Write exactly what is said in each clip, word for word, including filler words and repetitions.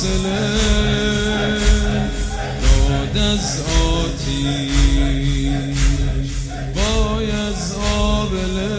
فاصله داد از آتیش وای از آبله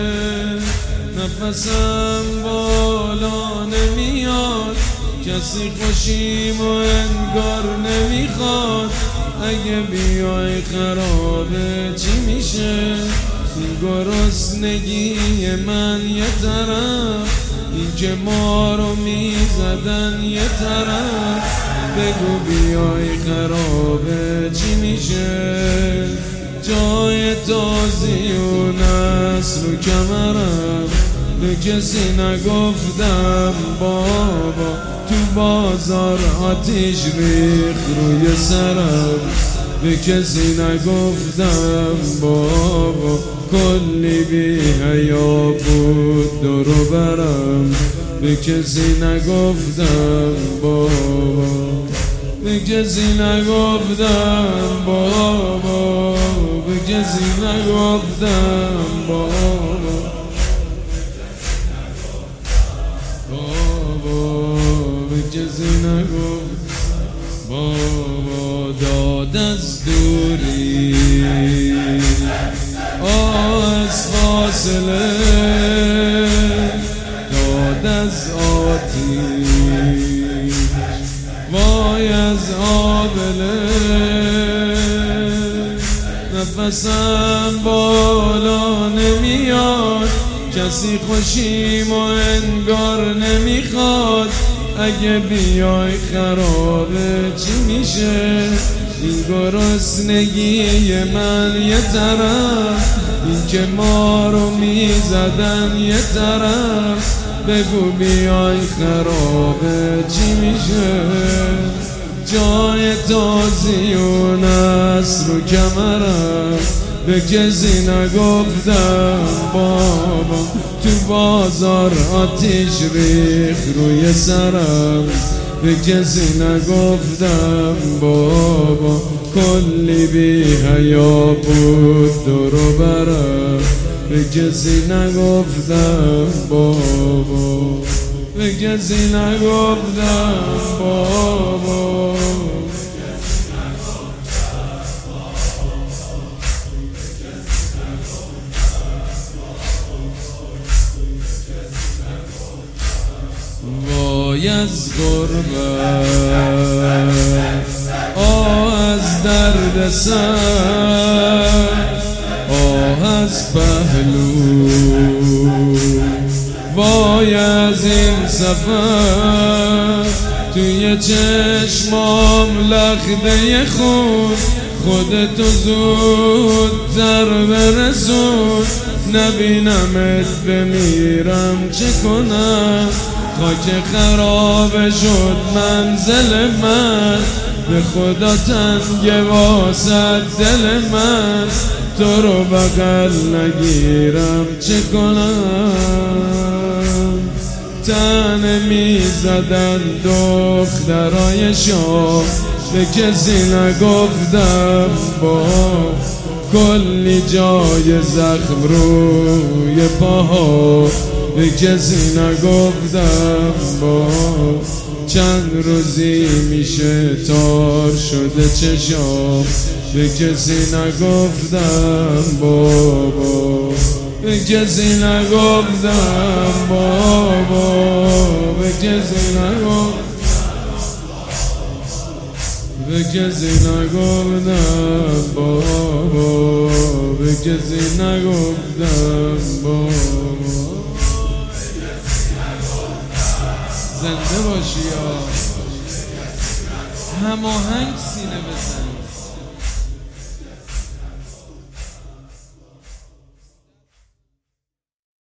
نفسم بالا نمیاد کسی خوشیم و انگار نمیخواد اگه بیای خرابه چی میشه این گرسنگی من یه طرف این که ما رو میزدن یه طرف بگو بیای خرابه چی میشه جای تازی و نسل و کمرم به کسی نگفتم بابا تو بازار آتیش ریخ روی سرم به کسی نگفتم بابا کلی بی حیا بود دورو برم به کسی نگفتم بابا به کسی نگفتم بابا به کسی نگفتم بابا بابا به کسی نگفتم بابا داد از دوری آه از فاصله داد از آتیش وای از آبله نفسم بالا نمیاد کسی خوشیم و انگار نمیخواد اگه بیای خرابه چی میشه این گرسنگی من یه طرف این که ما رو میزدن یه طرف بگو بیای خرابه چی میشه جای تازی و نسل و کمرم به کسی نگفتم بابا تو بازار آتیش ریخ روی سرم به کسی نگفتم بابا کلی بی حیا بود دورو برم به کسی نگفتم بابا به کسی نگفتم بابا وای از غربت آه از درد سر آه از پهلو وای از این سفر توی چشمام لخته خون خودتو زودتر برسون نبینمت بمیرم چه کنم خاک خراب شد منزل من به خدا تنگ واسد دل من تو رو بغل نگیرم چه کنم تن میزدن دخترای شام به کسی نگفتم با کلی جای زخم روی پاها به کسی نگفتم با چند روزی میشه تار شده چشام به کسی نگفتم بابا به کسی نگفتم بابا به کسی نگفتم به کسی نگفتم بابا به کسی نگفتم بابا زنده باشی یا هماهنگ سینه بزن